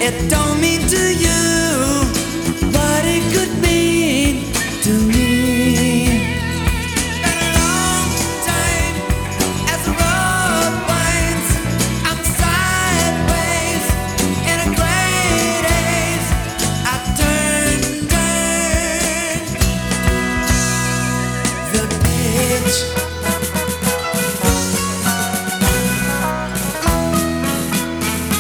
It don't mean to you what it could mean to me. Been a long time as the road winds. I'm sideways in a great haze. I turn the page.